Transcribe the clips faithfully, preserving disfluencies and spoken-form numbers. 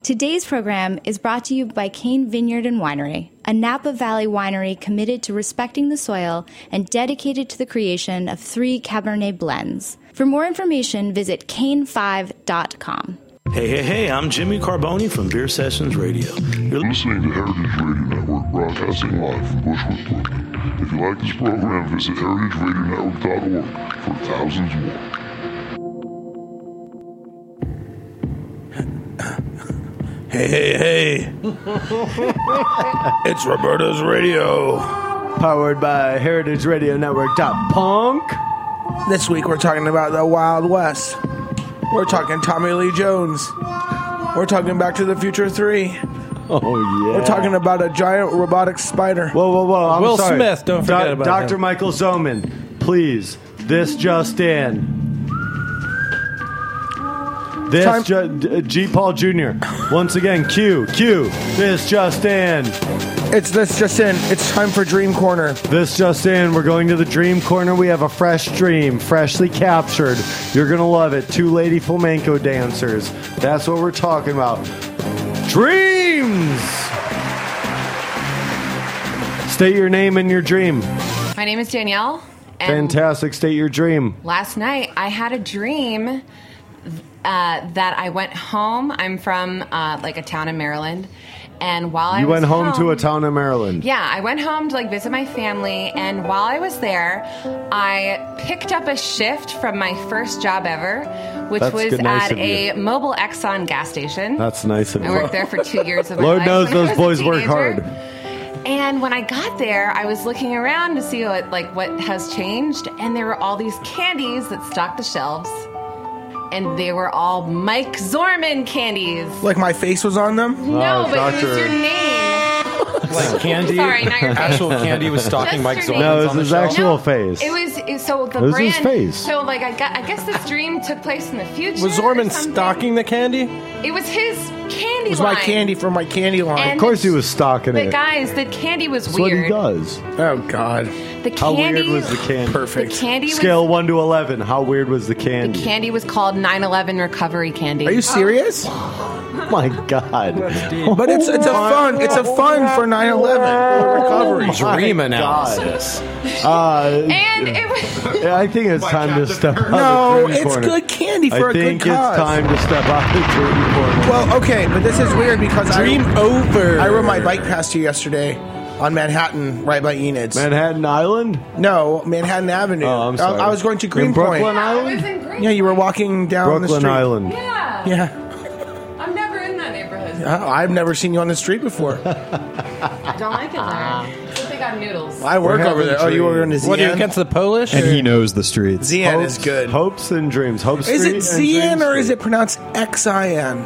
Today's program is brought to you by Cane Vineyard and Winery, a Napa Valley winery committed to respecting the soil and dedicated to the creation of three Cabernet blends. For more information, visit cane five dot com. Hey, hey, hey, I'm Jimmy Carboni from Beer Sessions Radio. You're listening to Heritage Radio Network, broadcasting live from Bushwick, Brooklyn. If you like this program, visit heritage radio network dot org for thousands more. Hey, hey, hey. It's Roberto's Radio. Powered by heritage radio network dot punk. This week we're talking about the Wild West. We're talking Tommy Lee Jones. We're talking Back to the Future three. Oh, yeah. We're talking about a giant robotic spider. Whoa, whoa, whoa. I'm Will sorry. Smith, don't forget Do- about Doctor him. Michael Zoman, please. This just in. This Time- ju- D- G. Paul Junior Once again, Q, Q. This just in. It's this just in. It's time for Dream Corner. This just in. We're going to the Dream Corner. We have a fresh dream, freshly captured. You're going to love it. Two lady flamenco dancers. That's what we're talking about. Dreams! State your name and your dream. My name is Danielle. And Fantastic. State your dream. last night I had a dream uh, that I went home. I'm from uh, like a town in Maryland. And while I You was went home to a town in Maryland. Yeah, I went home to like visit my family, and while I was there, I picked up a shift from my first job ever, which That's was good, nice at of you. a Mobil Exxon gas station. That's nice of I you. worked there for two years of my Lord life knows when I those was a boys work teenager. hard. And when I got there, I was looking around to see what like what has changed, and there were all these candies that stocked the shelves, and they were all Mike Zorman candies. Like my face was on them? No, but it doctor. was your name. Like candy, Sorry, not your face. actual candy was stalking Just Mike your Zorman. name. No, it was on the his shelf. actual face. It was it, so the It was brand. his face. So like I got, I guess this dream took place in the future. Was or Zorman something. stalking the candy? It was his candy It was my line. candy from my candy line. And Of course the- he was stalking But it. guys, the candy was That's what he weird. does. Oh, God. The How candy weird was the candy? The Perfect. candy was Scale one to eleven. How weird was the the candy? candy was called nine eleven recovery candy. Are you serious? Oh my God. But it's it's a fun it's a fun for nine eleven recovery. Dream My analysis. Uh, And it was I think it's time to step out No, of the dream it's corner. good candy for I a think good it's cause. time to step out of the dream corner. Well, okay, but this is weird because Dream I, over. I rode my bike past you yesterday on Manhattan, right by Enid's. Manhattan Island? no, Manhattan Avenue. Oh, I'm sorry. I, I was going to In Greenpoint. Brooklyn I Island? was in Green. Yeah, you were walking down the Brooklyn street. Island. Yeah. Yeah, I'm never in that neighborhood. Uh, I've never seen you on the street before. I don't like it there. Except they got noodles. I work We're over having there. Oh, you were in the What are you Zian? against the Polish? And or- he knows the streets. Zian is good. Hopes and dreams. Hope Street Is it and Zian Dream or is Street. it pronounced X I N?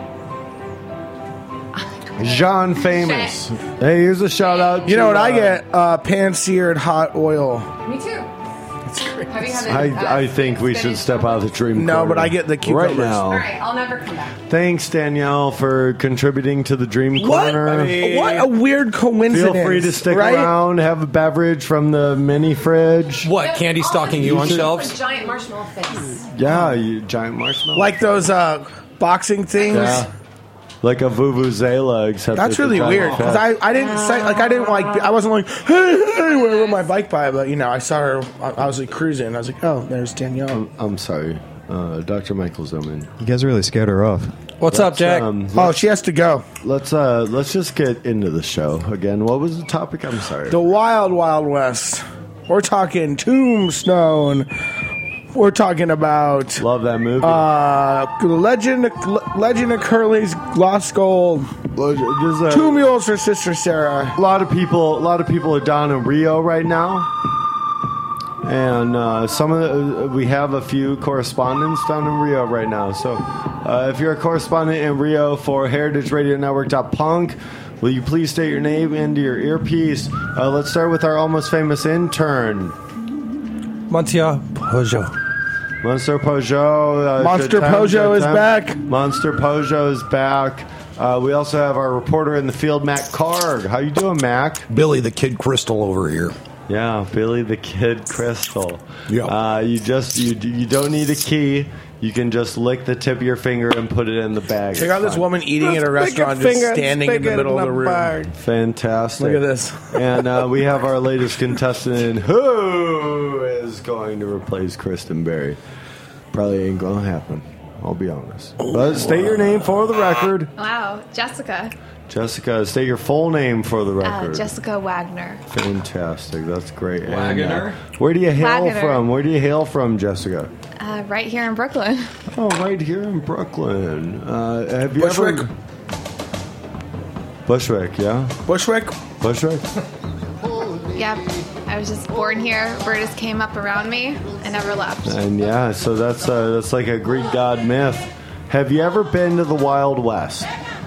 Jean Famous? Hey, here's a shout out. You know to, what I uh, get? Uh, pan-seared hot oil. Me too. Have you had I, it, uh, I think we should spinach step out of the dream No, corner but I get the right cucumbers. now. All right, I'll never come back. Thanks, Danielle, for contributing to the dream What? corner. What a weird coincidence. Feel free to stick right? around, have a beverage from the mini fridge. What, candy stalking you on should- shelves? A giant marshmallow face. Yeah, you giant marshmallow. Like those uh, boxing things. yeah. Like a vuvuzela, except That's it's a really giant weird because fest. I, I didn't say like I didn't like I wasn't like hey hey when I rode my bike by, but you know I saw her I, I was like cruising I was like, oh, there's Danielle. I'm sorry, uh, Doctor Michael Zoman. You guys really scared her off. What's up, Jack? Um, Oh, she has to go. let's uh, let's just get into the show again. What was the topic? I'm sorry. The Wild Wild West. We're talking Tombstone. We're talking about Love that movie. uh, Legend Legend of Curly's Lost Gold. There's a, Two mules for Sister Sarah. a lot of people. A lot of people are down in Rio right now, and uh, some of the, we have a few correspondents down in Rio right now. So, uh, if you're a correspondent in Rio for Heritage Radio Network Punk, will you please state your name into your earpiece? Uh, let's start with our almost famous intern, Monsieur Peugeot. Monster Pojo. Uh, Monster Shatem, Pojo is Shatem. back. Monster Pojo is back. Uh, we also have our reporter in the field, Mac Carg. How you doing, Mac? Billy the Kid Crystal over here. Yeah, Billy the Kid Crystal. Yeah. Uh, you just you you don't need a key. You can just lick the tip of your finger and put it in the bag. Check out this woman eating at a restaurant, just standing in the middle of the room. Fantastic. Look at this. And uh, we have our latest contestant who is going to replace Kristen Berry. Probably ain't going to happen. I'll be honest. But state your name for the record. Wow, Jessica. Jessica, state your full name for the Uh, record. Jessica Wagner. Fantastic. That's great. And, Wagner? uh, where do you hail Wagner. from? Where do you hail from, Jessica? Uh, right here in Brooklyn. Oh, right here in Brooklyn. Uh, have you Bushwick. ever... Bushwick, yeah? Bushwick? Bushwick? Yep. I was just born here. Bird just came up around me and never left. And yeah, so that's uh, that's like a Greek god myth. Have you ever been to the Wild West?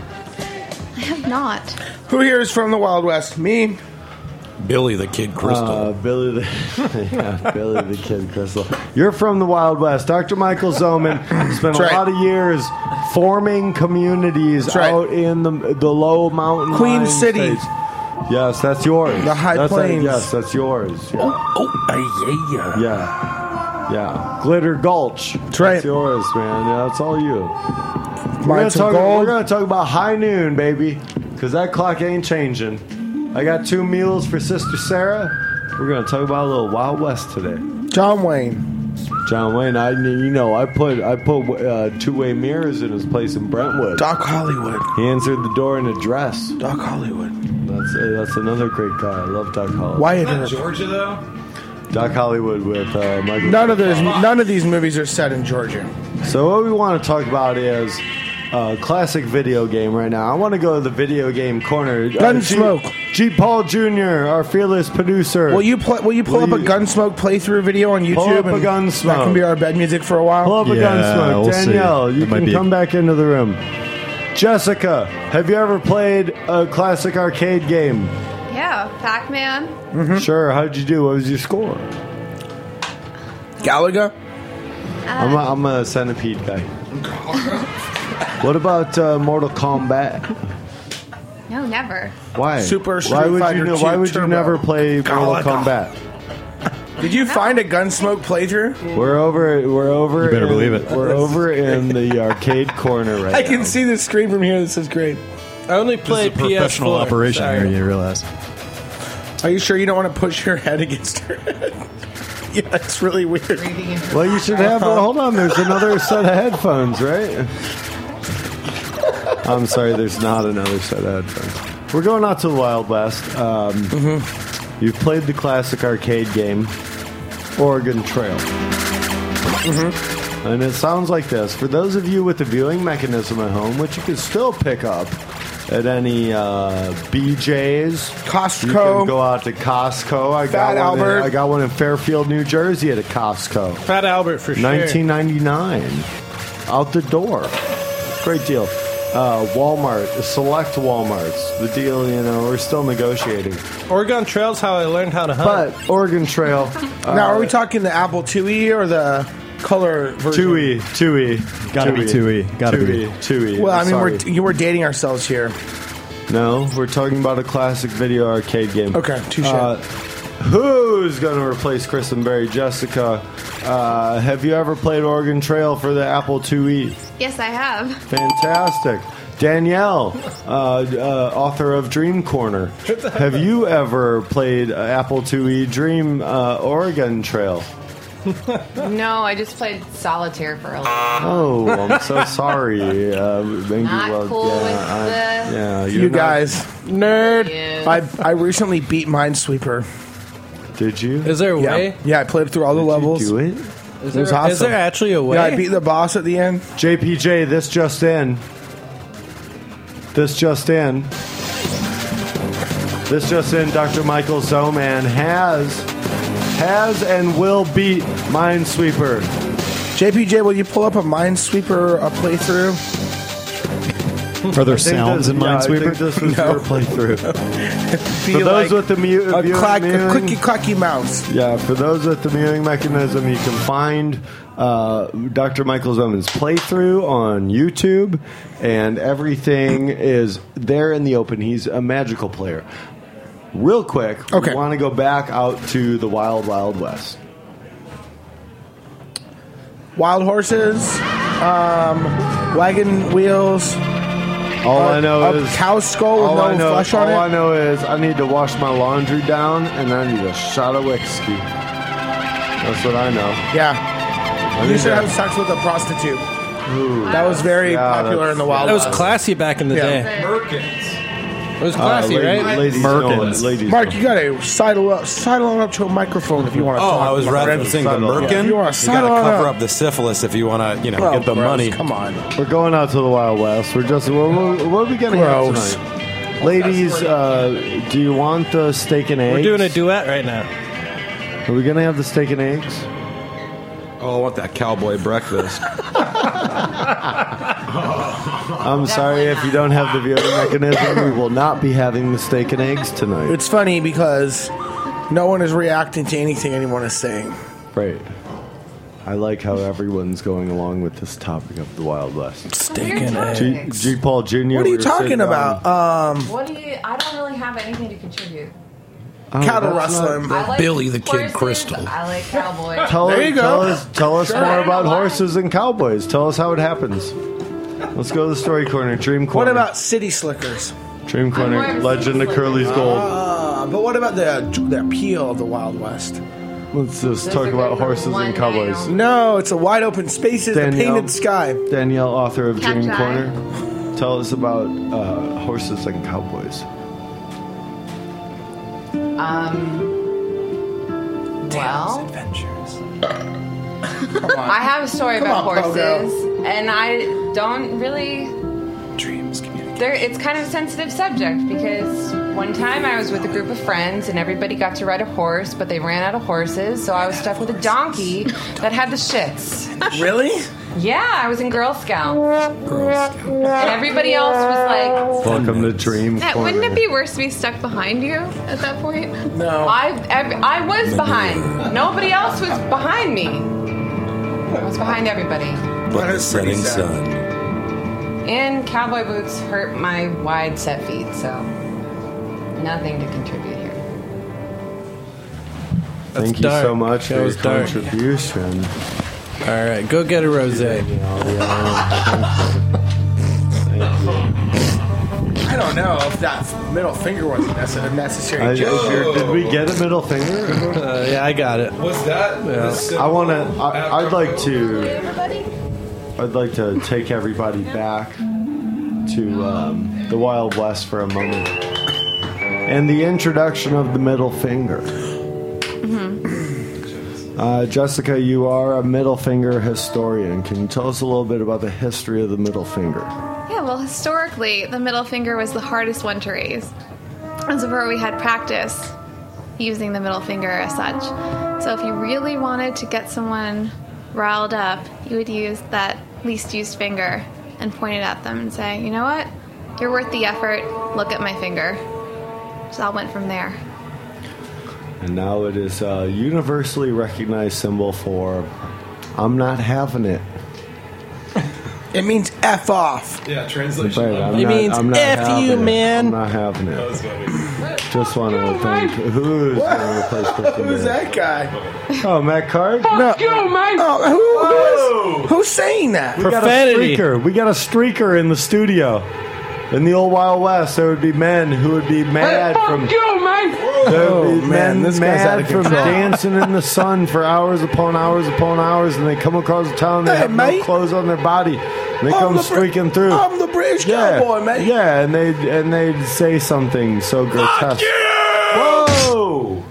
I have not. Who here is from the Wild West? Me. Billy the Kid Crystal. Uh, Billy the yeah, Billy the Kid Crystal. You're from the Wild West. Doctor Michael Zoman spent That's a right. lot of years forming communities That's right. out in the the low mountain Queen line City. states. Yes, that's yours. The High that's Plains. yes, that's yours. Yeah. Oh, uh, yeah, Yeah. Yeah. Glitter Gulch. That's right. That's yours, man. Yeah, that's all you. We're gonna, Mine some talk, gold. we're gonna talk about high noon, baby. Because that clock ain't changing. I got two meals for Sister Sarah. We're gonna talk about a little Wild West today. John Wayne. John Wayne, I you know I put I put uh, two way mirrors in his place in Brentwood. Doc Hollywood. He answered the door in a dress. Doc Hollywood. That's uh, that's another great guy. I love Doc Hollywood. Wyatt Not Earp. Georgia, though? Doc Hollywood with uh, Michael. None of those. None of these movies are set in Georgia. So what we want to talk about is a classic video game right now. I want to go to the video game corner. Gunsmoke. Uh, G. G. Paul Junior, our fearless producer. Will you play? Will you pull Will up you- a Gunsmoke playthrough video on YouTube? Pull up a and Gunsmoke. That can be our bed music for a while. Pull up a Yeah, Gunsmoke. we'll see. Danielle, you That might can be- come back into the room. Jessica, have you ever played a classic arcade game? Yeah, Pac-Man. Mm-hmm. Sure. How did you do? What was your score? Galaga. I'm, a, I'm a centipede guy. What about uh, Mortal Kombat? No, never. Why? Super why Street would Fighter you? two Why would you Turbo. never play Mortal Galaga. Kombat? Did you find a Gunsmoke playthrough? We're over. We're over. You better in, believe it. We're over in the arcade corner right I now. can see the screen from here. This is great. I only This play is a professional P S four. operation Sorry. here, you realize. Are you sure you don't want to push your head against her head? Yeah, it's really weird. Well, you should have. Uh, hold on. There's another set of headphones, right? I'm sorry. There's not another set of headphones. We're going out to the Wild West. Um, Mm-hmm. You've played the classic arcade game, Oregon Trail. Mm-hmm. And it sounds like this. For those of you with the viewing mechanism at home, which you can still pick up at any uh, B J's, Costco. You can go out to Costco. I Fat got one. In, Albert. I got one in Fairfield, New Jersey, at a Costco. Fat Albert for sure. nineteen ninety-nine, out the door. Great deal. Uh, Walmart, select Walmarts. The deal, you know, we're still negotiating. Oregon Trail's how I learned how to hunt. But Oregon Trail. Uh, Now, are we talking the Apple two E or the color version? two E, two E. Gotta be two E. Gotta be. two E. Well, I mean, Sorry. we're you were dating ourselves here. No, we're talking about a classic video arcade game. Okay, touche. Uh, who's going to replace Kristen Berry? Jessica, uh, have you ever played Oregon Trail for the Apple two E? Yes, I have. Fantastic. Danielle, uh, uh, author of Dream Corner, have you ever played uh, Apple two E Dream uh, Oregon Trail? No, I just played solitaire for a little. Oh, I'm so sorry. Uh, maybe, Not well, cool yeah, with I- the- yeah, you're You not- guys, nerd. You. I I recently beat Minesweeper. Did you? Is there a Yeah, way? yeah. I played through all the Did levels. you do it? Is It was there, awesome. is there actually a way? Yeah, I beat the boss at the end. J P J, this just in. This just in. This just in. Doctor Michael Zoman has has and will beat Minesweeper. J P J, will you pull up a Minesweeper uh, playthrough? Are there I think sounds this- in yeah, I think Minesweeper? this was No. your playthrough. Be For those like with the mute, a, viewing clack, a mewing- clicky clacky mouse. Yeah, for those with the viewing mechanism, you can find uh, Doctor Michael Zoman's playthrough on YouTube, and everything is there in the open. He's a magical player. Real quick, Okay. we want to go back out to the Wild Wild West. wild horses, um, wagon wheels. All uh, I know a is cow skull with all no I know, flesh all on it. I know is I need to wash my laundry down, and I need a shot of whiskey. That's what I know. Yeah. I You need should to- have sex with a prostitute. Ooh. That was very Yeah, popular that's- in the Wild That was West. classy back in the Yeah. day. Merkins. It was classy, Uh, lady- right? Ladies, Merkins. know, ladies Mark, know. you gotta sidle up, sidle on up to a microphone if you want to Oh, talk. I was my friend. referencing the Subtle. Merkin. Yeah, you wanna You settle gotta cover up. up the syphilis if you want to, you know, Oh, get the gross. money. Come on. We're going out to the Wild West. We're just what, what, what are we gonna have Gross. tonight? Ladies, uh, do you want the steak and eggs? We're doing a duet right now. Are we gonna have the steak and eggs? Oh, I want that cowboy breakfast. I'm sorry if you don't have the viewing mechanism. We will not be having the steak and eggs tonight. It's funny because no one is reacting to anything anyone is saying. Right. I like how everyone's going along with this topic of the Wild West. Steak and G, eggs. G. Paul Junior What are you we were talking sitting about? down- Um, What do you? I don't really have anything to contribute. Oh, cattle that's not- rustling. I like Billy the Kid horses, Crystal. I like cowboys. Tell, There you tell go. us, tell us Sure. I more don't about know why. horses and cowboys. Tell us how it happens. Let's go to the story corner. Dream what corner. about city slickers? Dream I'm corner? more of a Legend of city Curly's slicker. Gold. Uh, but what about the the appeal of the Wild West? Let's just Those talk are about good for horses one and night cowboys. only. No, it's a wide open spaces, the Danielle. painted sky. Danielle, author of Dream Cacti. Corner, tell us about uh, horses and cowboys. Um. Well, Come on. I have a story Come about on, Pogo. horses, and I don't really. Dreams communicate. There, it's kind of a sensitive subject because one time I was with a group of friends and everybody got to ride a horse, but they ran out of horses, so I was stuck with a donkey that had the shits. Really? Yeah, I was in Girl Scouts, and everybody else was like, Welcome to Dream That, Corner. wouldn't it be worse to be stuck behind you at that point? No. I, I, I was behind. Nobody else was behind me. I was behind everybody. But the is pretty setting sad. sun. And cowboy boots hurt my wide set feet, so nothing to contribute here. Thank you dark. so much That for your was dark. contribution. All right, go get a rosé. I don't know if that middle finger was a necess- a necessary I, joke. did we get a middle finger? Uh, yeah, I got it. What's that? Yeah. I want to. I'd like to. I'd like to take everybody back to um, the Wild West for a moment, and the introduction of the middle finger. Uh, Jessica, you are a middle finger historian. Can you tell us a little bit about the history of the middle finger? Yeah, well, historically, the middle finger was the hardest one to raise. And so, where we had practice using the middle finger as such. So, if you really wanted to get someone riled up, you would use that least used finger and point it at them and say, you know what? You're worth the effort. Look at my finger. So, I went from there. And now it is a universally recognized symbol for I'm not having it. It means F off. Yeah, translation. Right, I'm It not, means I'm not F having you, it. man. I'm not having it. Just want to thank who is going to replace Kristen Who's Bell? that guy? Oh, Matt Card. No. Oh, who, who is, who's saying that? We got a Profanity. streaker. We got a streaker in the studio. In the old Wild West, there would be men who would be mad from. There would be Oh, man, men this guy's out mad of from control. dancing in the sun for hours upon hours upon hours, and they come across the town. They Hey, have mate. no clothes on their body. And they I'm come the Brit- streaking through. I'm the British yeah, cowboy, mate. yeah, and they and they'd say something so grotesque. Whoa!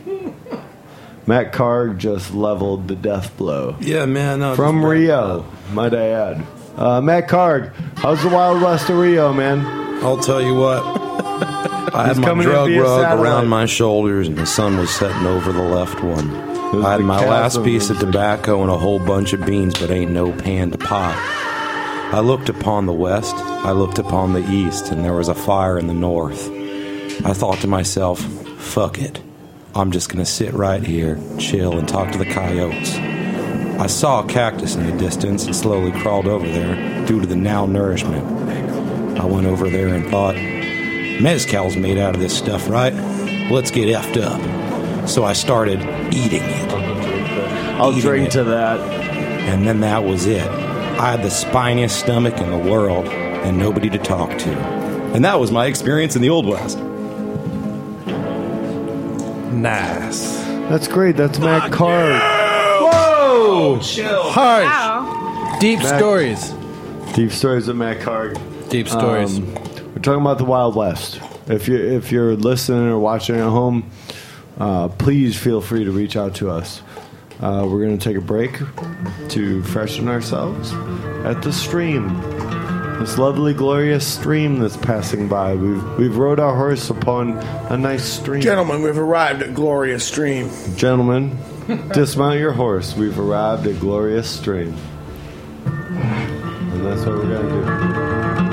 Matt Karg just leveled the death blow Yeah, man. No, from just- Rio, might I add. Uh, Matt Karg, how's the Wild West of Rio, man? I'll tell you what. I had He's my coming in drug via rug satellite. around my shoulders, and the sun was setting over the left one. was I had the my last chasm piece of of- tobacco and a whole bunch of beans, but ain't no pan to pop. I looked upon the west, I looked upon the east, and there was a fire in the north. I thought to myself, fuck it. I'm just gonna sit right here, chill, and talk to the coyotes. I saw a cactus in the distance and slowly crawled over there due to the now nourishment. I went over there and thought, mezcal's made out of this stuff, right? Let's get effed up. So I started eating it. I'll Eating drink it. to that. And then that was it. I had the spiniest stomach in the world and nobody to talk to. And that was my experience in the Old West. Nice. That's great. That's Matt Card. Whoa! Chill. Harsh. Wow. Deep Matt- stories. Deep stories of Matt Card. Deep stories. Um, we're talking about the Wild West. If you if you're listening or watching at home, uh, please feel free to reach out to us. Uh, we're going to take a break to freshen ourselves at the stream. This lovely, glorious stream that's passing by. We've we've rode our horse upon a nice stream. Gentlemen, we've arrived at Glorious Stream. Gentlemen, dismount your horse. We've arrived at Glorious Stream. And that's what we're going to do.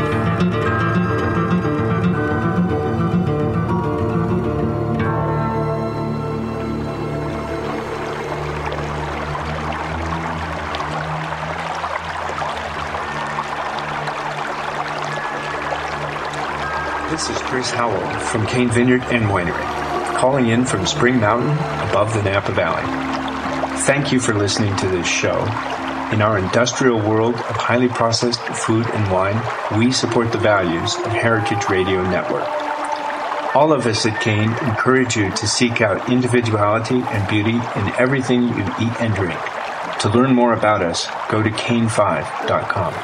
This is Chris Howell from Cane Vineyard and Winery, calling in from Spring Mountain above the Napa Valley. Thank you for listening to this show. In our industrial world of highly processed food and wine, we support the values of Heritage Radio Network. All of us at Cane encourage you to seek out individuality and beauty in everything you eat and drink. To learn more about us, go to cane five dot com.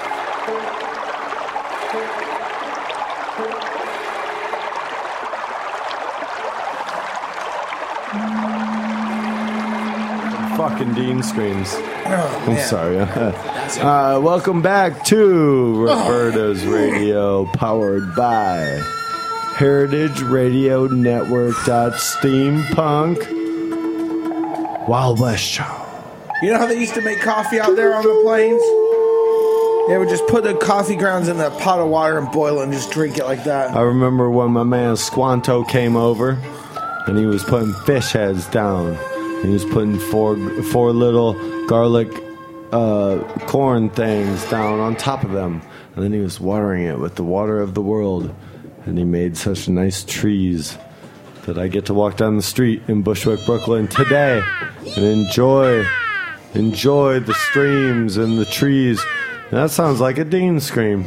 Fucking Dean screams. Oh, I'm sorry. uh, welcome back to Roberta's Radio, powered by Heritage Radio Network. Steampunk Wild West Show. You know how they used to make coffee out there on the plains? They would just put the coffee grounds in a pot of water and boil it and just drink it like that. I remember when my man Squanto came over and he was putting fish heads down. He was putting four four little garlic uh, corn things down on top of them. And then he was watering it with the water of the world. And he made such nice trees that I get to walk down the street in Bushwick, Brooklyn today and enjoy enjoy the streams and the trees. And that sounds like a Dean scream.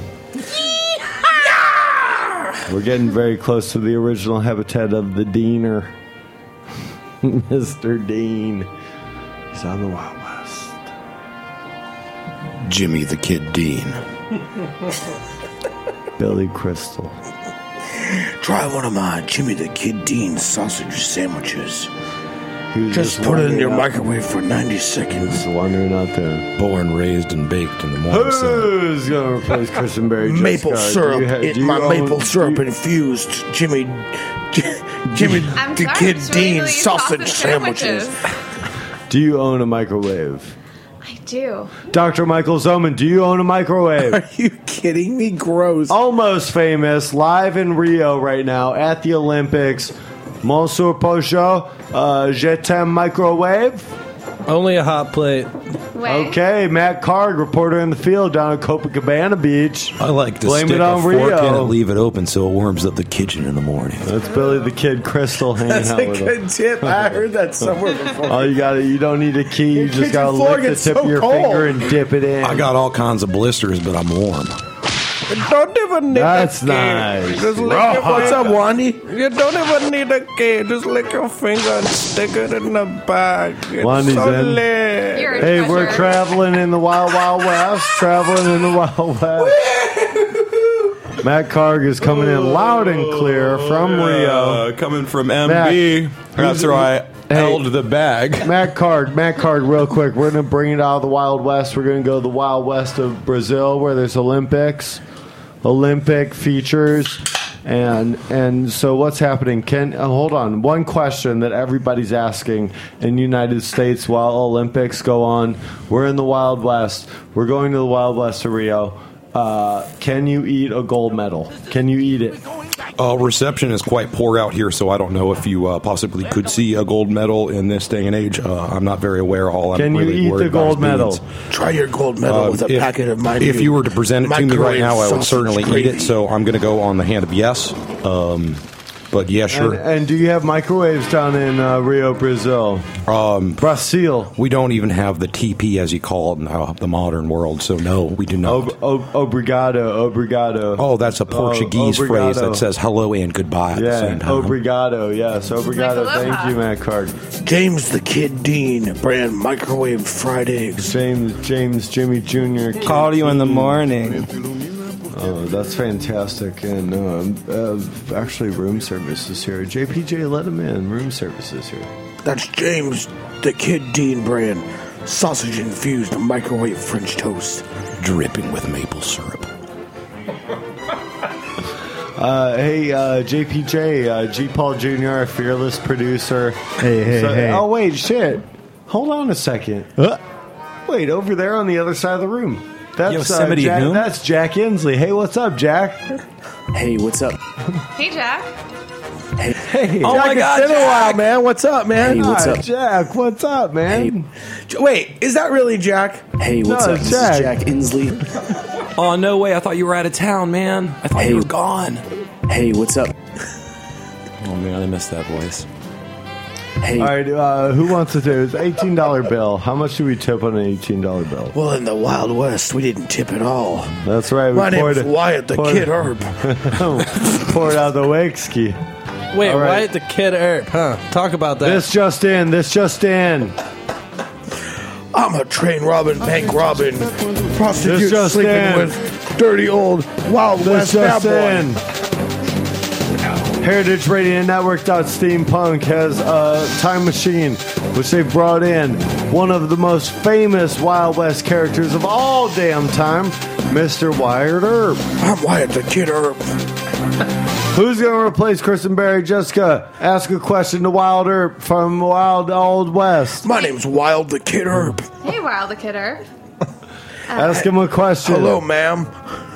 We're getting very close to the original habitat of the Deaner. Mister Dean. He's on the Wild West. Jimmy the Kid Dean. Billy Crystal. Try one of my Jimmy the Kid Dean sausage sandwiches. He was Just, put it in your out. microwave for ninety seconds. Just wandering out there. Born, raised, and baked in the morning sun. Who's going to replace Christian Berry? Maple Jessica? syrup. Do you ha- it, do you my own- maple syrup do you- infused Jimmy Jimmy I'm the sorry, Kid it's really Dean really sausage sandwiches. Do you own a microwave? I do. Doctor Michael Zoman, do you own a microwave? Are you kidding me? Gross. Almost famous, live in Rio right now at the Olympics. Monsieur Pochot, uh, je t'aime microwave. Only a hot plate. Wait. Okay, Matt Card, reporter in the field down at Copacabana Beach. I like to Blame stick it on a fork Rio. in and leave it open so it warms up the kitchen in the morning. That's Billy the Kid Crystal hanging That's out a with good him. tip. I heard that somewhere before. Oh, you got it. You don't need a key. You Your just kitchen got to floor lick the gets tip so of your cold. finger and dip it in. I got all kinds of blisters, but I'm warm. Don't even need That's a key. nice. Just lick Raw. your What's up, finger. Wandy? You don't even need a key. Just lick your finger and stick it in the bag. It's Wandy's so in. lit. You're a Hey, we're treasure. traveling in the Wild Wild West. Traveling in the Wild West. Matt Karg is coming in loud and clear from Rio. Uh, coming from M Matt, B. That's who's- right. Hey. Held the bag. Matt Card, Matt Card, real quick. We're going to bring it out of the Wild West. We're going to go to the Wild West of Brazil where there's Olympics, Olympic features. And and so what's happening? Can uh, hold on. One question that everybody's asking in the United States while Olympics go on. We're in the Wild West. We're going to the Wild West of Rio. Uh, can you eat a gold medal? Can you eat it? Uh, reception is quite poor out here, so I don't know if you uh, possibly could see a gold medal in this day and age. Uh, I'm not very aware. All I'm Can you really eat worried the about gold is medal? beans. Try your gold medal Uh, with a if, packet of my If new you were to present it to me right microwave now, I would sausage certainly eat gravy. it. So I'm going to go on the hand of yes. Um, But yeah, sure. And, and do you have microwaves down in uh, Rio, Brazil? Um, Brazil. We don't even have the T P, as you call it, in the, the modern world. So no, we do not. Ob- ob- obrigado, obrigado. Oh, that's a Portuguese Oh, phrase obrigado. that says hello and goodbye at the Yeah, same time. obrigado. Yes, obrigado. Like Thank aloha. you, Matt Clark. James the Kid Dean, brand microwave fried eggs. James, James, Jimmy Junior Call you in the morning. Oh, that's fantastic. And um, uh, actually, room service is here. J P J, let him in. Room service is here. That's James the Kid Dean brand sausage infused microwave French toast. Dripping with maple syrup. Uh, hey, uh, J P J, uh, G. Paul Junior, our fearless producer. Hey, hey, hey. Oh, wait, shit. Hold on a second. Uh. Wait, over there on the other side of the room. That's, Yosemite uh, Jack, whom? that's Jack Inslee. Hey, what's up, Jack? Hey, what's up? Hey, Jack. Hey, Oh Jack, my God, it's been a while, Jack, man, what's up, man? Hey, what's Hi, up? Jack, what's up, man? J- Wait, is that really Jack? Hey, what's No, up? This Jack. is Jack Inslee. Oh, no way. I thought you were out of town, man. I thought Hey. you were gone. Hey, what's up? Oh, man, I missed that voice. Hey, All right, uh, who wants to do it? It's an eighteen dollar bill. How much do we tip on an eighteen dollar bill? well, in the Wild West, we didn't tip at all. That's right. We My poured name's it- Wyatt the poured- Kid Herb. poured out the Wakeski. Wait, All right. Wyatt the Kid Earp, huh? Talk about that. This just in. This just in. I'm a train robbing, bank robbing, prostitute This just sleeping in. with dirty old Wild This West bad just boy. in. Heritage Radio Network Steampunk has a time machine, which they brought in one of the most famous Wild West characters of all damn time, Mister Wyatt Earp. I'm Wyatt the Kid Herb. Who's going to replace Kristen Berry? Jessica, ask a question to Wild Earp from Wild Old West. My name's Wild the Kid Herb. Hey, Wild the Kidder. Ask him a question. Hello, ma'am.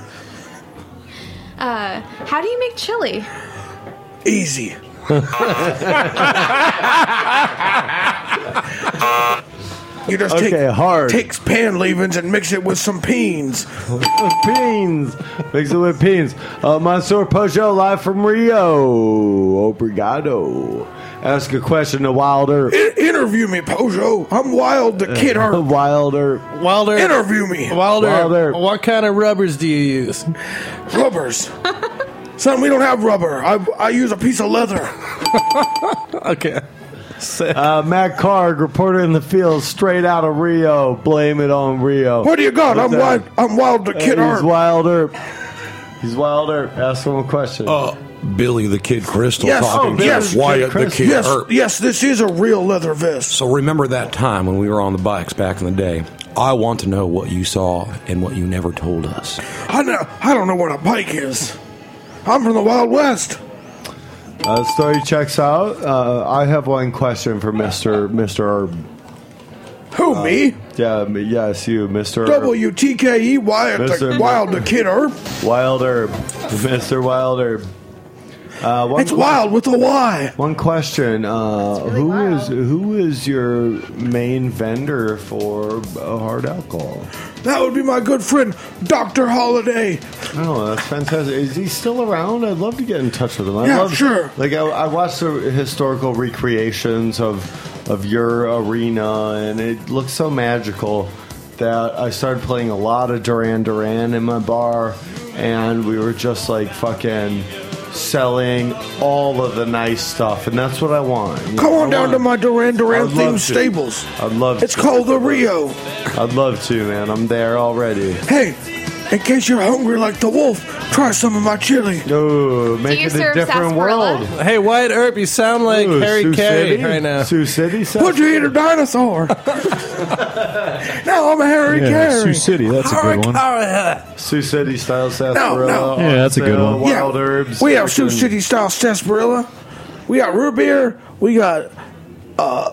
Uh, how do you make chili? Easy. You just Okay, take hard. takes pan leavings and mix it with some beans. Beans. Mix it with beans. Uh, Monsieur Peugeot live from Rio. Obrigado. Ask a question to Wild Earp. I- interview me, Pojo. I'm Wild the Kid Herb. Wild Earp. Wilder. Interview me. Wilder. Wilder. What kind of rubbers do you use? Rubbers. Son, we don't have rubber. I, I use a piece of leather. Okay. Sick. Uh, Matt Carg, reporter in the field, straight out of Rio. Blame it on Rio. What do you got? I'm What's Wild. that? I'm Wild the Uh, Kid He's Herb. Wild Earp. He's Wild Earp. Ask him a question. Uh, Billy the Kid Crystal Yes, talking oh, to yes, Wyatt Kid the Kid Yes, Earp. yes, this is a real leather vest. So remember that time when we were on the bikes back in the day. I want to know what you saw and what you never told us. I know. I don't know what a bike is. I'm from the Wild West. Uh, story checks out. Uh, I have one question for Mister Mister Earp. Who me? Yeah, me- yes, you, Mister Earp. W T K E Wyatt Mister the Wild the Kid Herb. Wild Herb. Mister Wild Herb. Uh, one It's wild with a Y. One question: uh, really Who wild. is who is your main vendor for uh, hard alcohol? That would be my good friend Doctor Holiday. Oh, that's fantastic! Is he still around? I'd love to get in touch with him. I Yeah, love, sure. Like I, I watched the historical recreations of of your arena, and it looks so magical that I started playing a lot of Duran Duran in my bar, and we were just like fucking selling all of the nice stuff, and that's what I want. You Come know, on I down want- to my Duran Duran I'd love themed to. stables. I'd love It's to. called the Rio. I'd love to, man. I'm there already. Hey, in case you're hungry like the wolf, try some of my chili. Ooh, make you it a serve different sarsaparilla? world. Hey, Wyatt Earp, you sound like Ooh, Harry Sioux Carey City? right now. Sioux City? Would you eat a dinosaur? Now I'm a Harry Carey. Sioux City, that's a good one. Sioux City style sarsaparilla. No, no. Yeah, that's a good Sale, one. Yeah, Wild herbs. we have Sioux fucking- City style sarsaparilla. We got root beer. We got uh,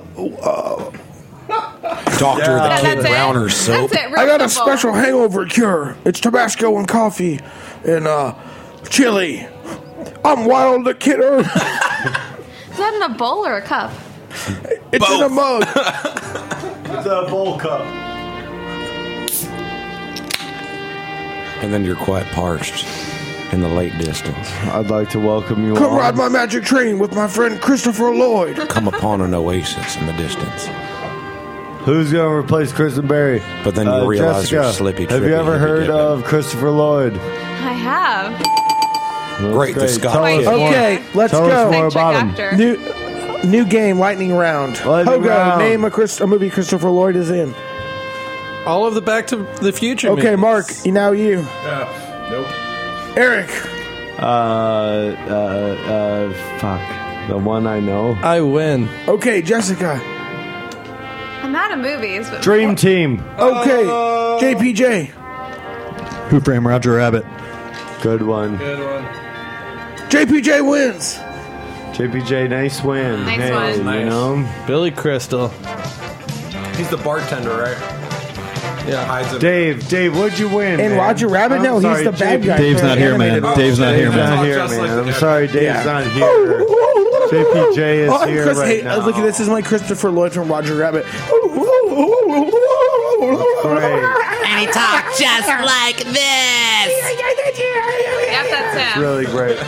Doctor Yeah. the That- Kid that's it? Browner soap. That's it. Real I got a simple. special hangover cure. It's Tabasco and coffee and uh, chili. I'm Wild the Kid Herb. Is that in a bowl or a cup? It's in a mug. It's a bowl cup. And then you're quite parched. in the late distance. I'd like to welcome you Come all. ride my magic train with my friend Christopher Lloyd. Come upon an oasis in the distance. Who's going to replace Kristen Berry? But then you Uh, realize Jessica, you're slippy, have you trippy, ever hippy heard dippy. of Christopher Lloyd? I have. That's Great, the Scott kid. Okay, let's Tell go. us more about him. Actor. New, new game, lightning round. Lightning Hogo, round. name a, Chris, a movie Christopher Lloyd is in. All of the Back to the Future Okay, movies. Mark, now you. Yeah. Nope. Eric. Uh, uh, uh, fuck. The one I know. I win. Okay, Jessica. I'm out of movies, but Dream Team. Okay, J P J. Who Framed Roger Rabbit? Good one. Good one. J P J wins. J P J, nice win. Nice hey, one. You Nice. know? Billy Crystal. He's the bartender, right? Yeah. Hides him. Dave, Dave, what'd you win? And man? Roger Rabbit? I'm No, he's sorry, the bad J P guy. Dave's not here, man. Animated. Dave's not here, Dave's man. not here, Just like man. the I'm guy. sorry, Dave's Yeah. not here. J P J is Oh, I'm here Chris, right hey, now. look at this. This is my Christopher Lloyd from Roger Rabbit. Great. And he talked just like this. yep, that's him. Really great.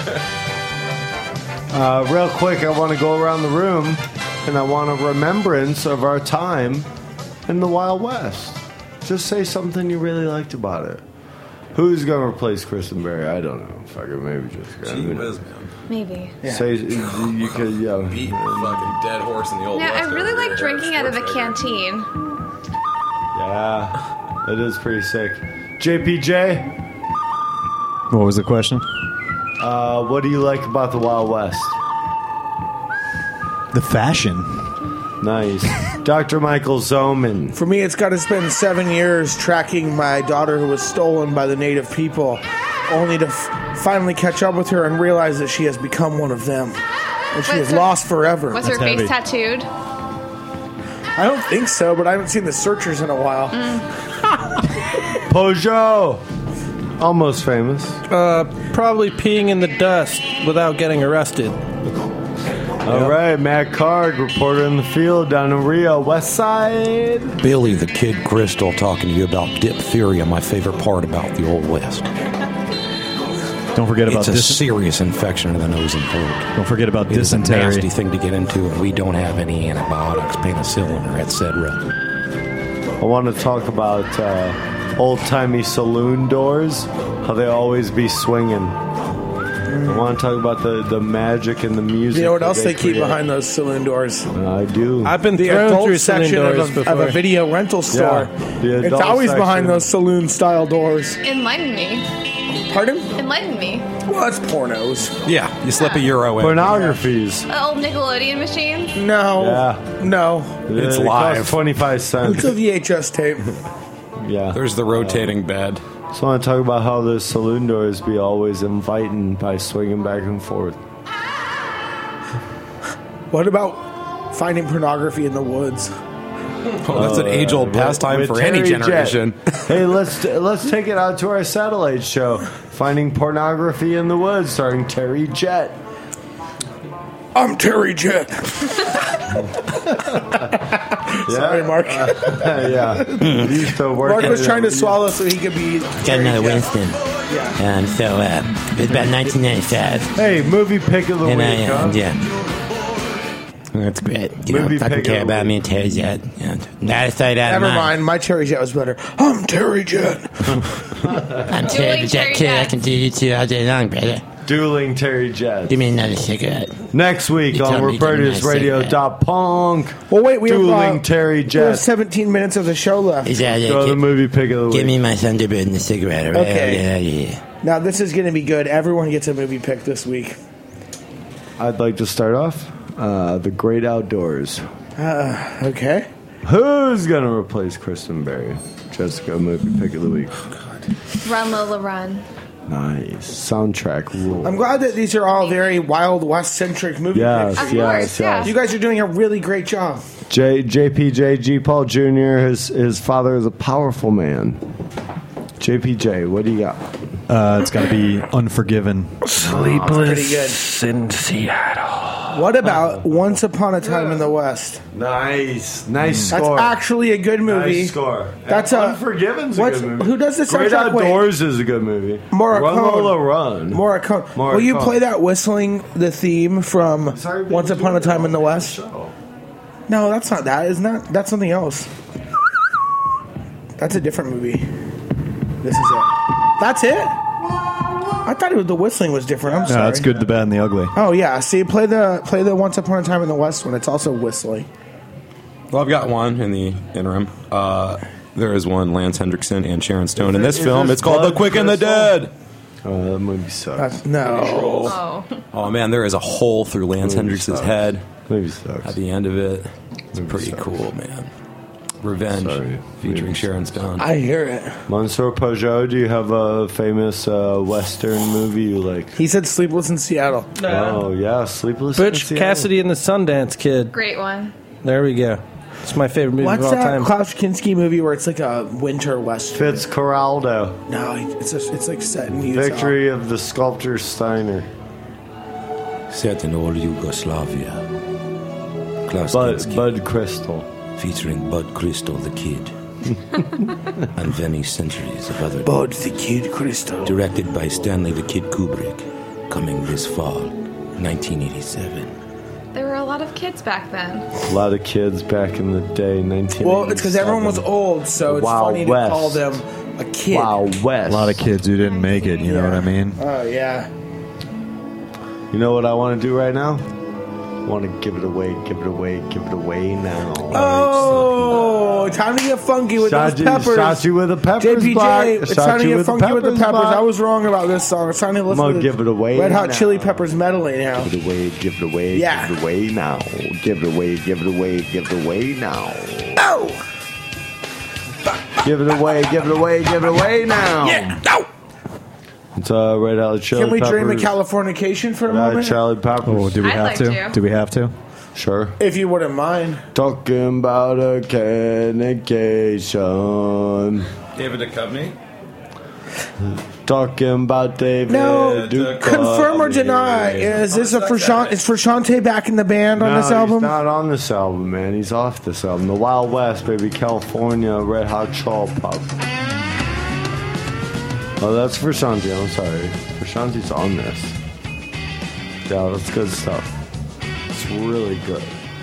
Uh, real quick, I want to go around the room and I want a remembrance of our time in the Wild West. Just say something you really liked about it. Who's going to replace Kristen Berry? I don't know. Fuck it, maybe just Gee whiz, man. Maybe. say you could, yeah. Beat fucking dead horse in the old Now, I West really over like here. drinking out of a Schwarzenegger. canteen. Yeah, it is pretty sick. J P J, What was the question? uh, what do you like about the Wild West? The fashion. Nice. Doctor Michael Zoman. For me, it's got to spend seven years tracking my daughter who was stolen by the native people, only to f- finally catch up with her and realize that she has become one of them. And she Was is her- lost forever. Was her face tattooed? I don't think so, but I haven't seen the Searchers in a while. Peugeot. Almost famous. Uh, probably peeing in the dust without getting arrested. All right, Matt Card, reporter in the field down in Rio, West Side. Billy the Kid Crystal talking to you about diphtheria, my favorite part about the Old West. Don't forget about It's a dis- serious infection of the nose and throat. Don't forget about It is a dysentery. nasty thing to get into, and we don't have any antibiotics, penicillin, or et cetera. I want to talk about uh, old-timey saloon doors, how they always be swinging. I want to talk about the, the magic and the music. You know what that else they keep create. behind those saloon doors? I do. I've been The thrown adult through saloon section doors of a, of before. a video rental store. the It's adult always section. behind those saloon-style doors. Enlighten me. Pardon? Enlighten me. Well, that's pornos. Yeah, you slip a euro in. Pornographies. The old Nickelodeon machines? No. Yeah. No. It's It live. costs twenty-five It's cents. a V H S tape. Yeah. There's the rotating bed. So I want to talk about how the saloon doors be always inviting by swinging back and forth. What about finding pornography in the woods? Oh, that's an age-old pastime With for any Terry generation. Jett. Hey, let's let's take it out to our satellite show, Finding Pornography in the Woods, starring Terry Jett. I'm Terry Jett. Sorry, Mark. yeah. He used to work Mark was at- trying to swallow so he could be. Got another Winston. Yeah. Um, so, uh, it was about nineteen ninety-five. Hey, movie pick of the And week, I, uh, huh? yeah. That's great. You Movie know, fucking pick of care the about week. me and Terry Jett. And out of sight, out of Never mind. mind. My Terry Jett was better. I'm Terry Jett. I'm Terry Jett too. I can do you two all day long, brother. Dueling Terry Jett. Give me another cigarette. Next week You on told me to give me Roberta's my Radio cigarette. dot punk. Well, wait. We Dueling have uh, Terry we have Jett. seventeen minutes of the show left. Is that it? Go to the Give, movie pick of the give week. me my Thunderbird and the cigarette, all right? Okay. I'll get out of here. Now this is going to be good. Everyone gets a movie pick this week. I'd like to start off uh, The Great Outdoors. Uh, okay. Who's going to replace Kristen Berry? Jessica, movie pick of the week. Run, Lola, run. Nice. Soundtrack rule. I'm glad that these are all very Wild West centric movie Yes, picks. Of yes, course, yeah. yes. You guys are doing a really great job. J, JPJ, G. Paul Junior, his, his father is a powerful man. J P J, what do you got? Uh, it's got to be Unforgiven. Sleepless in Seattle. What about Once Upon a Time in the West? Nice, nice That's score. actually a good movie. Nice score. That's a Unforgiven's a what's- good movie. Who does the Great soundtrack? Wait. Outdoors is a good movie. Morricone. Run Lola Run. Morricone. Morricone. Will you play that whistling the theme from Once Upon a Time in the West? No, that's not that. Isn't that? That's something else. That's a different movie. This is it. That's it? I thought it was the whistling was different. I'm No, sorry. that's Good, the Bad, and the Ugly. Oh yeah. See, play the play the Once Upon a Time in the West one. It's also whistling. Well, I've got one in the interim. Uh, there is one Lance Hendrickson and Sharon Stone in this Is film. this It's called Blood The Quick and the Crystal? Dead. Oh, that movie sucks. no. Oh. Oh man, there is a hole through Lance Movie Hendrickson's sucks. head Movie sucks. at the end of it. It's pretty cool, man. Revenge Sorry. featuring Movie Sharon Stone. I hear it. Monsieur Pajot, do you have a famous uh, Western movie you like? He said Sleepless in Seattle. Oh, yeah, Sleepless in Butch Seattle. Cassidy and the Sundance Kid. Great one. There we go. It's my favorite movie What's of all that time. Klaus Kinski movie where it's like a winter western? Fitzcarraldo. No, it's just, it's like set in Utah. Victory of the Sculptor Steiner. Set in old Yugoslavia. Klaus Bud, Kinski, Bud Crystal. featuring Bud Crystal the Kid. And many centuries of other. Bud the Kid Crystal. Directed by Stanley the Kid Kubrick. Coming this fall, nineteen eighty-seven. There were a lot of kids back then. A lot of kids back in the day, nineteen eighty-seven. Well, it's because everyone was old, so it's Wild funny West. to call them a kid. Wild West. A lot of kids who didn't make it, you know what I mean? Oh, yeah. You know what I want to do right now? I want to give it away, give it away, give it away now. Oh, time to get funky with Shot those you- peppers. shot you with the peppers, J P J, Black. it's Shot time to you get with the funky with the peppers, peppers. Black. I was wrong about this song. It's time to listen I'm to gonna give it away Red Hot now. Chili Peppers medley now. Give it away, give it away, Yeah. give it away now. Give it away, give it away, give it away now. No! Give it away, give it away, give it away now. Yeah, no! It's uh, Red Hot Chili Can we Peppers. dream of Californication for a Red Hot moment? Chili Peppers. Oh, do we I'd have like to? to. Do we have to? Sure. If you wouldn't mind. Talking about a communication. David Duchovny. Talking about David. No, Duchovny. confirm or deny. Is this a Frusciante? Is Frusciante back in the band on No, this album? he's not on this album, man. He's off this album. The Wild West, baby. California, Red Hot Chili Pop. Oh, that's for Shanti. I'm sorry. For Shanti's on this. Yeah, that's good stuff. It's really good.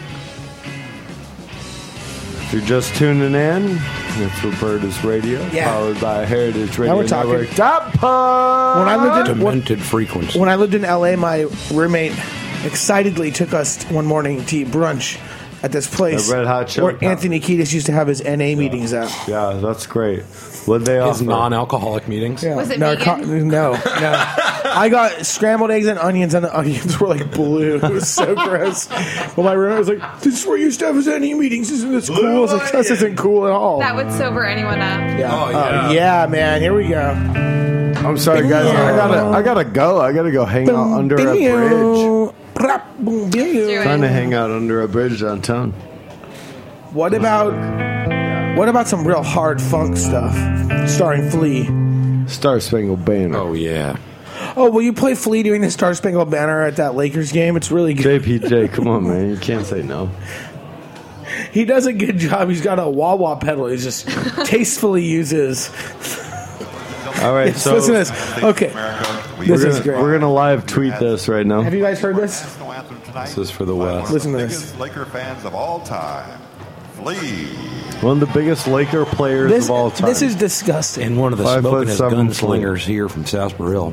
If you're just tuning in, it's Roberta's Radio, Yeah. powered by Heritage Radio Now we're talking. Network. Dot pod. When I lived in when, Demented frequency. when I lived in L A, my roommate excitedly took us one morning to eat brunch at this place At Red Hot Chili where Peppers. Anthony Kiedis used to have his N A meetings at. Yeah, that's great. What they His offer? non-alcoholic meetings. Yeah. Was it Narco- vegan? No, no. I got scrambled eggs and onions, and the onions were like blue. It was so gross. But my roommate was like, "This is where you used to have his N A meetings. Isn't this cool?" I was like, "This isn't cool at all." That would sober anyone up. Yeah. Oh, Oh, yeah. yeah, man. Here we go. I'm sorry, guys. I gotta, I gotta go. I gotta go hang out under a bridge. Trying to hang out under a bridge downtown. What about what about some real hard funk stuff starring Flea? Star Spangled Banner. Oh yeah. Oh, will you play Flea doing the Star Spangled Banner at that Lakers game? It's really good. J P J, come on, man. You can't say no. He does a good job. He's got a wah-wah pedal. He just tastefully uses. All right, Yes, so listen to this. Okay. we're This is gonna, great. we're gonna live tweet this right now. Have you guys heard this? This is for the West. Listen to this. Biggest Laker fans of all time. Flea. One of the biggest Laker players This, of all time. this is disgusting. And one of the Five smoking foot his seven gunslingers here from Sarsaparilla.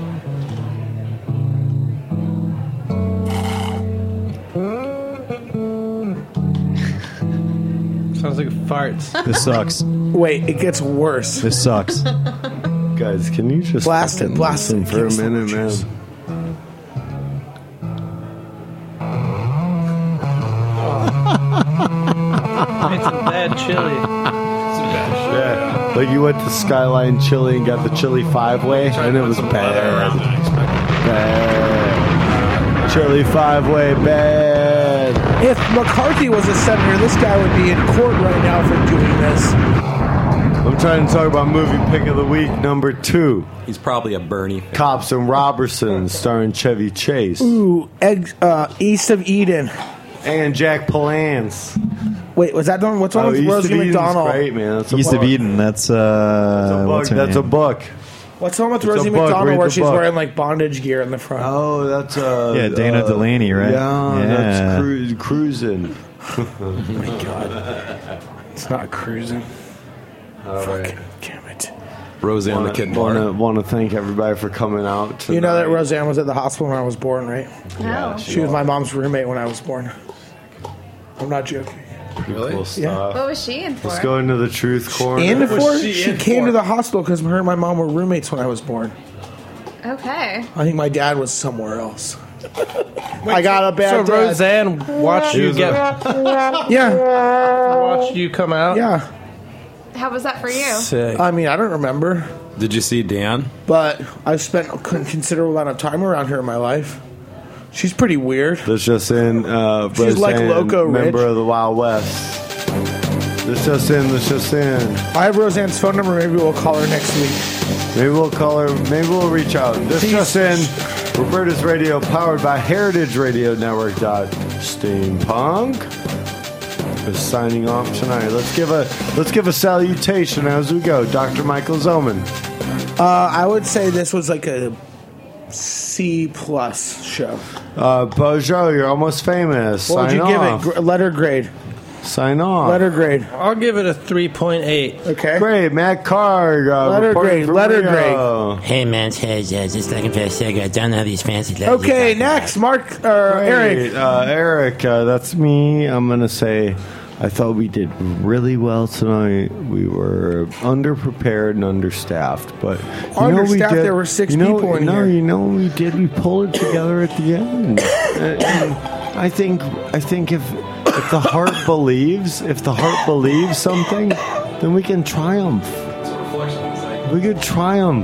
Sounds like farts. This sucks. Wait, it gets worse. This sucks. Guys, can you just Blast it, fucking blast listen it. for a Give us minute, some man? juice. It's a bad chili. Yeah, like you went to Skyline Chili and got the chili five way, and it was bad. Bad. Chili five way, bad. If McCarthy was a senator, this guy would be in court right now for doing this. I'm trying to talk about movie pick of the week number two. He's probably a Bernie fan. Cops and Robertson, starring Chevy Chase. Ooh, egg, uh, East of Eden. And Jack Palance. Wait, was that done? What's wrong Oh, with East Rosie of Eden's McDonald? great, man. That's a East book. of Eden. That's uh. That's a book. What's her That's name? a book. What's wrong with It's a Rosie book. McDonald Read where the she's book. wearing like bondage gear in the front? Oh, that's uh. Yeah, Dana uh, Delaney, right? Yeah, Yeah. that's cru- cruising. Oh my god, it's not cruising. All right. Damn it. Roseanne the Kid Bar. Want to want to thank everybody for coming out. You know that tonight. Roseanne was at the hospital when I was born, right? Yeah, She was my mom's roommate when I was born. I'm not joking. Really? Cool Yeah. stuff. What was she in for? Let's go into the truth corner. And was before she she, in came for? to the hospital because her and my mom were roommates when I was born. Okay. I think my dad was somewhere else. I got a bad So dad. Roseanne watched She you was get Yeah, watched you come out. yeah. How was that for you? Sick. I mean, I don't remember, Did you see Dan? but I've spent a considerable amount of time around her in my life. She's pretty weird. That's just in. Uh, She's like Roseanne, Loco member Rich. of the Wild West. That's just in. That's just in. I have Roseanne's phone number. Maybe we'll call her next week. Maybe we'll call her. Maybe we'll reach out. This Please. just in. Roberta's Radio, powered by Heritage Radio Network. Dot Steampunk is signing off tonight. Let's give a let's give a salutation as we go. Doctor Michael Zoman. Uh, I would say this was like a C plus show. Uh, Bojo, you're almost famous. What would Sign you give off. it? Gr- letter grade. Sign off. Letter grade. I'll give it a three point eight. Okay. Great, Matt Carr. Uh, Letter reporting grade, from letter Rio. Hey man, hey, uh, just looking for a cigarette. Don't know these fancy letters. Okay, next, Mark or Great. Eric. Uh, Eric, uh, that's me. I'm going to say I thought we did really well tonight. We were underprepared and understaffed, but you know we Understaffed, did, there were six you know, people in no, here. You know what we did? We pulled it together at the end. and, and I think I think if if the heart believes, if the heart believes something, then we can triumph. We could triumph.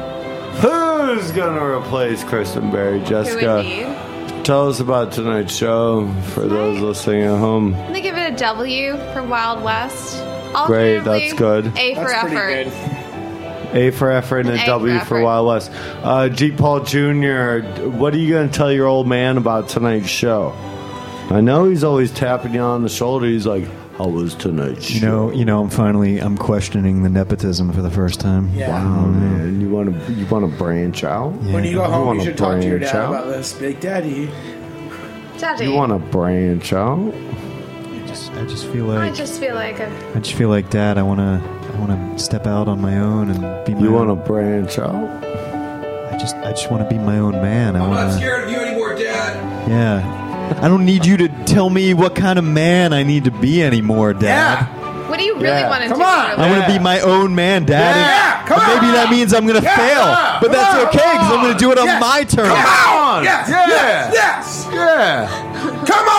Who's gonna replace Kristen Berry, Jessica? Who indeed? Tell us about tonight's show for those listening at home. I'm gonna give it a W for Wild West. Great, Alternatively, that's good. A for That's pretty effort. good. A for effort and An a A W for for effort. Wild West. Uh, G. Paul Junior, what are you going to tell your old man about tonight's show? I know he's always tapping you on the shoulder. He's like, how was tonight's show? You know, you know. I'm finally. I'm questioning the nepotism for the first time. Yeah. Wow, man. You want to you want to branch out? When you go home, wanna you should talk to your branch dad out? about this. Big Daddy. Daddy. You want to branch out? I just, I just feel I like. just feel like a I just feel like Dad. I wanna. I wanna step out on my own and be my. You want own. to branch out? I just. I just want to be my own man. I I'm want not to. scared of you anymore, Dad. Yeah. I don't need you to tell me what kind of man I need to be anymore, Dad. What do you really Yeah. want to Come do? on. for a I want living? to be my own man, Dad. Yeah, come But maybe on. that means I'm going to Yeah, fail. come But that's on, okay because I'm going to do it on Yes. my terms. Come on! Yes! Yeah. Yes! Yes! Yeah. Come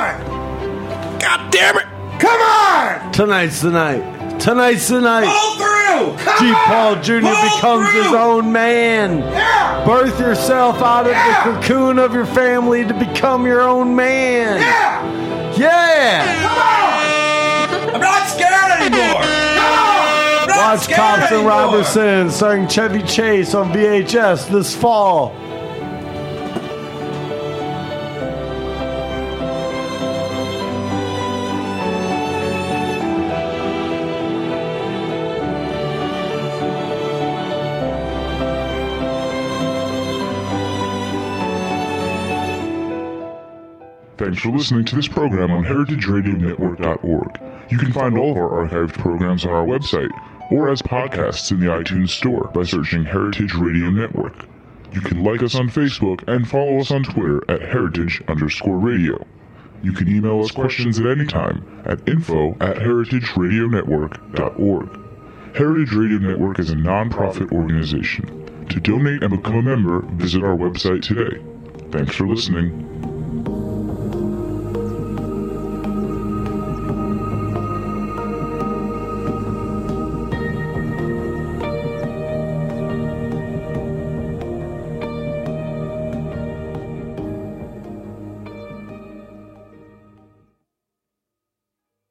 on! God damn it! Come on! Tonight's the night. Tonight's the night. Pull through! Come G. on! Paul Junior Pull becomes through! his own man. Yeah! Birth yourself out of Yeah! the cocoon of your family to become your own man. Yeah! Yeah. Come on! I'm not scared anymore! Come on! I'm not Watch scared Cops and anymore. Robertson starring Chevy Chase on V H S this fall. Thanks for listening to this program on heritage radio network dot org. You can find all of our archived programs on our website or as podcasts in the iTunes Store by searching Heritage Radio Network. You can like us on Facebook and follow us on Twitter at heritage underscore radio. You can email us questions at any time at info at heritage radio network dot org. Heritage Radio Network is a non-profit organization. To donate and become a member, visit our website today. Thanks for listening.